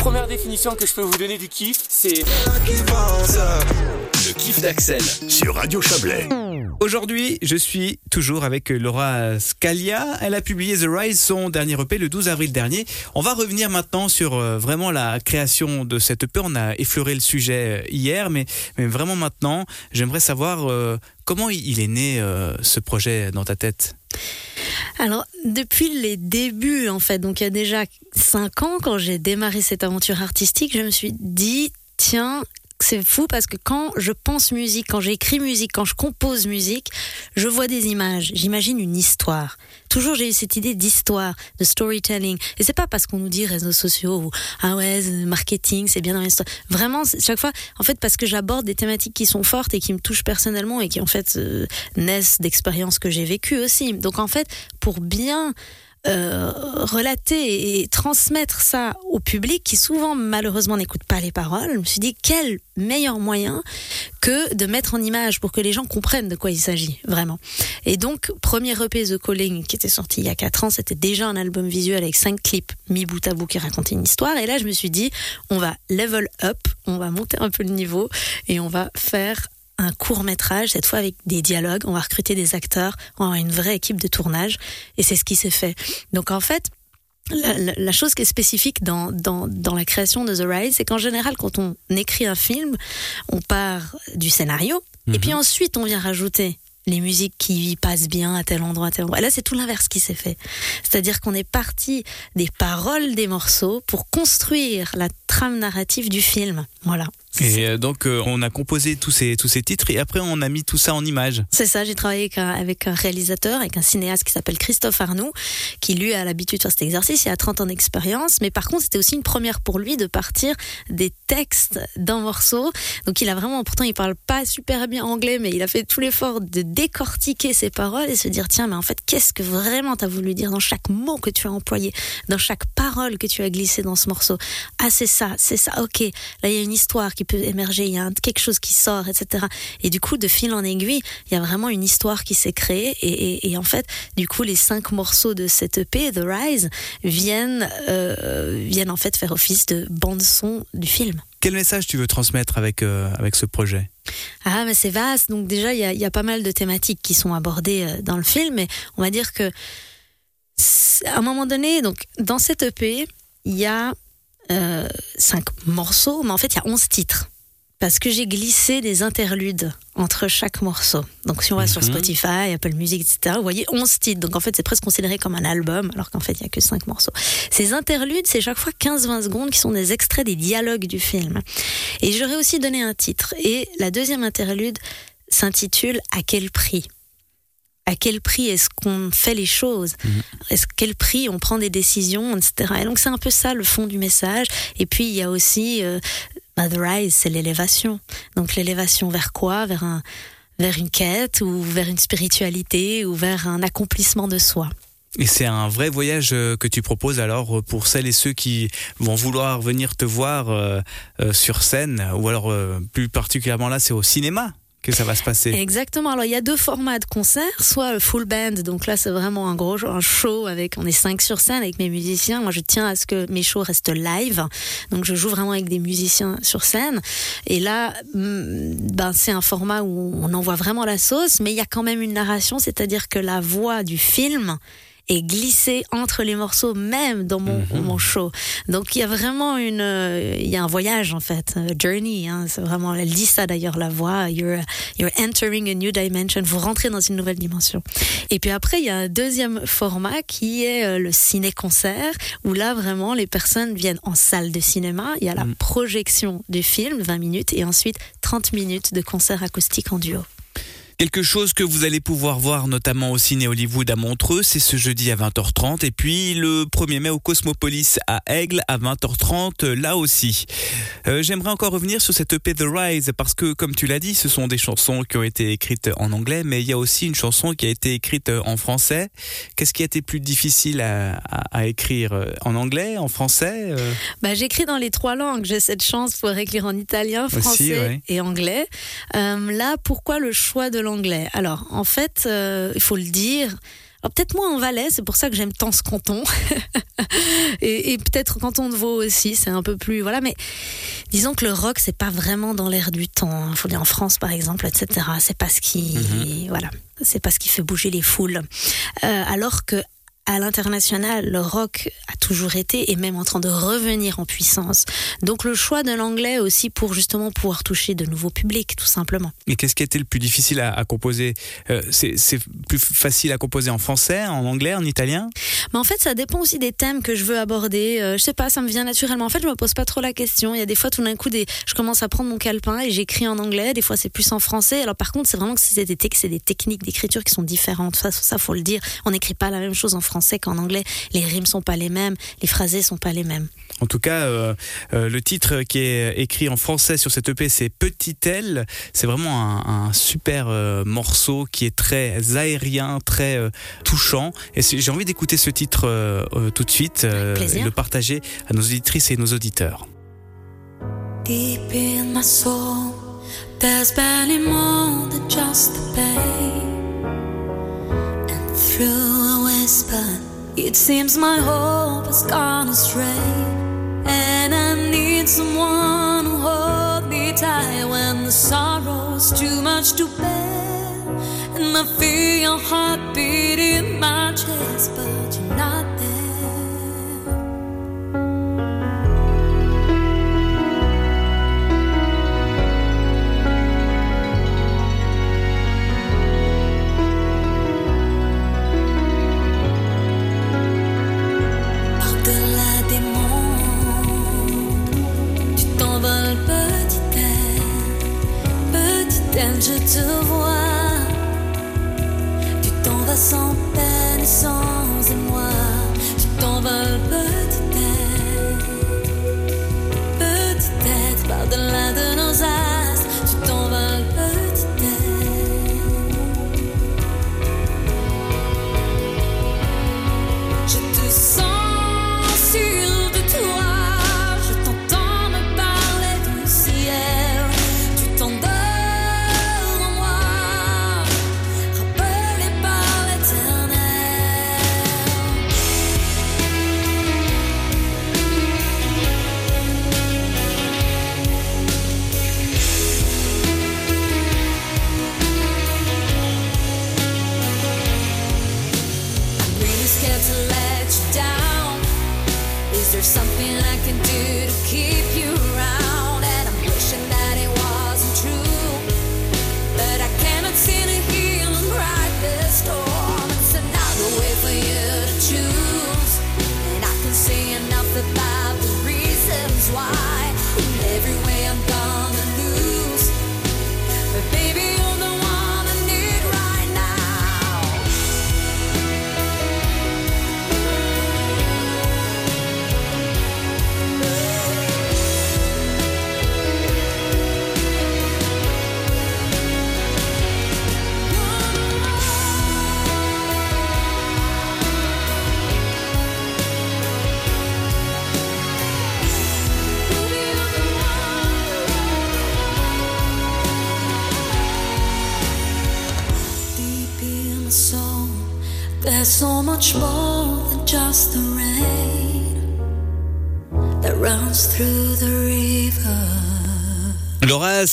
première définition que je peux vous donner du kiff, c'est... Le kiff d'Axel sur Radio Chablais. Aujourd'hui, je suis toujours avec Laura Scalia. Elle a publié The Rise, son dernier EP, le 12 avril dernier. On va revenir maintenant sur vraiment la création de cette EP. On a effleuré le sujet hier, mais vraiment maintenant, j'aimerais savoir comment il est né ce projet dans ta tête. Alors, depuis les débuts, en fait, donc il y a déjà 5 ans, quand j'ai démarré cette aventure artistique, je me suis dit, tiens, c'est fou parce que quand je pense musique, quand j'écris musique, quand je compose musique, je vois des images, j'imagine une histoire. Toujours j'ai eu cette idée d'histoire, de storytelling. Et c'est pas parce qu'on nous dit réseaux sociaux ou ah ouais, marketing, c'est bien dans l'histoire. Vraiment, chaque fois, en fait, parce que j'aborde des thématiques qui sont fortes et qui me touchent personnellement et qui en fait naissent d'expériences que j'ai vécues aussi. Donc en fait, pour bien relater et transmettre ça au public qui souvent malheureusement n'écoute pas les paroles, je me suis dit quel meilleur moyen que de mettre en image pour que les gens comprennent de quoi il s'agit vraiment. Et donc premier EP The Calling qui était sorti il y a 4 ans, c'était déjà un album visuel avec 5 clips mis bout à bout qui racontaient une histoire, et là je me suis dit on va level up, on va monter un peu le niveau et on va faire un court-métrage, cette fois avec des dialogues, on va recruter des acteurs, on va avoir une vraie équipe de tournage, et c'est ce qui s'est fait. Donc en fait, la chose qui est spécifique dans la création de The Rise, c'est qu'en général, quand on écrit un film, on part du scénario, et puis ensuite on vient rajouter les musiques qui passent bien à tel endroit, à tel endroit. Et là, c'est tout l'inverse qui s'est fait. C'est-à-dire qu'on est parti des paroles des morceaux pour construire la trame narrative du film. Voilà. Et donc, on a composé tous ces titres et après, on a mis tout ça en images. C'est ça, j'ai travaillé avec un réalisateur, avec un cinéaste qui s'appelle Christophe Arnoux, qui lui a l'habitude de faire cet exercice, il a 30 ans d'expérience, mais par contre, c'était aussi une première pour lui de partir des textes d'un morceau. Donc, il a vraiment, pourtant, il parle pas super bien anglais, mais il a fait tout l'effort de décortiquer ses paroles et se dire, tiens, mais en fait, qu'est-ce que vraiment t'as voulu dire dans chaque mot que tu as employé, dans chaque parole que tu as glissée dans ce morceau. Ah, c'est ça, ok. Là, il y a une histoire qui peut émerger, il y a quelque chose qui sort, etc. Et du coup, de fil en aiguille, il y a vraiment une histoire qui s'est créée et en fait, du coup, les 5 morceaux de cette EP, The Rise, viennent en fait faire office de bande-son du film. Quel message tu veux transmettre avec ce projet ? Ah, mais c'est vaste. Donc déjà, il y a pas mal de thématiques qui sont abordées dans le film, mais on va dire que à un moment donné, donc dans cette EP, il y a 5 morceaux, mais en fait, il y a 11 titres. Parce que j'ai glissé des interludes entre chaque morceau. Donc si on va sur Spotify, Apple Music, etc., vous voyez 11 titres. Donc en fait, c'est presque considéré comme un album, alors qu'en fait, il n'y a que 5 morceaux. Ces interludes, c'est chaque fois 15-20 secondes qui sont des extraits des dialogues du film. Et j'aurais aussi donné un titre. Et la deuxième interlude s'intitule « À quel prix ?» À quel prix est-ce qu'on fait les choses ? Quel prix on prend des décisions, etc. Et donc c'est un peu ça le fond du message. Et puis il y a aussi The Rise, c'est l'élévation. Donc l'élévation vers quoi ? Vers une quête ou vers une spiritualité ou vers un accomplissement de soi. Et c'est un vrai voyage que tu proposes alors pour celles et ceux qui vont vouloir venir te voir sur scène, ou alors plus particulièrement là, c'est au cinéma que ça va se passer. Exactement. Alors il y a 2 formats de concert, soit full band, donc là c'est vraiment un show on est 5 sur scène avec mes musiciens. Moi je tiens à ce que mes shows restent live, donc je joue vraiment avec des musiciens sur scène. Et là, c'est un format où on envoie vraiment la sauce, mais il y a quand même une narration, c'est-à-dire que la voix du film est glissée entre les morceaux, même dans mon show. Donc il y a vraiment il y a un voyage en fait, journey. C'est vraiment, elle dit ça d'ailleurs, la voix. You're entering a new dimension. Vous rentrez dans une nouvelle dimension. Et puis après il y a un deuxième format qui est le ciné-concert, où là vraiment les personnes viennent en salle de cinéma. Il y a la projection du film, 20 minutes, et ensuite 30 minutes de concert acoustique en duo. Quelque chose que vous allez pouvoir voir notamment au Ciné Hollywood à Montreux, c'est ce jeudi à 20h30 et puis le 1er mai au Cosmopolis à Aigle à 20h30 là aussi. J'aimerais encore revenir sur cette EP The Rise parce que comme tu l'as dit, ce sont des chansons qui ont été écrites en anglais, mais il y a aussi une chanson qui a été écrite en français. Qu'est-ce qui a été plus difficile à écrire en anglais, en français J'écris dans les 3 langues, j'ai cette chance pour écrire en italien, français aussi, ouais. Et anglais. Là, pourquoi le choix de l'anglais ? Alors, en fait, il faut le dire, Alors peut-être moins en Valais, c'est pour ça que j'aime tant ce canton. et peut-être canton de Vaud aussi, c'est un peu plus... Voilà, mais disons que le rock, c'est pas vraiment dans l'air du temps. Il faut dire en France, par exemple, etc. C'est pas ce qui... Voilà, c'est pas ce qui fait bouger les foules. Alors que à l'international, le rock a toujours été et même en train de revenir en puissance. Donc le choix de l'anglais aussi pour justement pouvoir toucher de nouveaux publics, tout simplement. Et qu'est-ce qui a été le plus difficile à composer ? C'est plus facile à composer en français, en anglais, en italien ? Mais en fait, ça dépend aussi des thèmes que je veux aborder. Je sais pas, ça me vient naturellement. En fait, je me pose pas trop la question. Il y a des fois, tout d'un coup, je commence à prendre mon calepin et j'écris en anglais. Des fois, c'est plus en français. Alors par contre, c'est vraiment que c'est des techniques d'écriture qui sont différentes. Ça, faut le dire. On n'écrit pas la même chose en français qu'en anglais. Les rimes sont pas les mêmes, les phrasés sont pas les mêmes. En tout cas, le titre qui est écrit en français sur cette EP, c'est Petite Aile. C'est vraiment un super morceau qui est très aérien, très touchant. Et j'ai envie d'écouter ce titre tout de suite et le partager à nos auditrices et nos auditeurs. Deep in my soul, there's barely more than just the pain. And through a whisper, it seems my hope has gone astray. And I need someone who hold me tight when the sorrow's too much to bear. And I feel your heartbeat in my chest, but you're not there. Je te vois, tu t'en vas sans peine et sans émoi, tu t'envoles petite tête, par-delà de nos astres, tu t'envoles petite tête. Je te sens sûre de toi, je t'entends me parler du ciel, tu t'endors. Is there something I can do to keep you around? And I'm wishing that it wasn't true, but I cannot seem to heal and ride this storm. It's another way for you to choose, and I can say enough about the reasons why. In every way I'm gonna lose, but baby you're the one I need right now. There's so much more than just the rain that runs through the river. Laura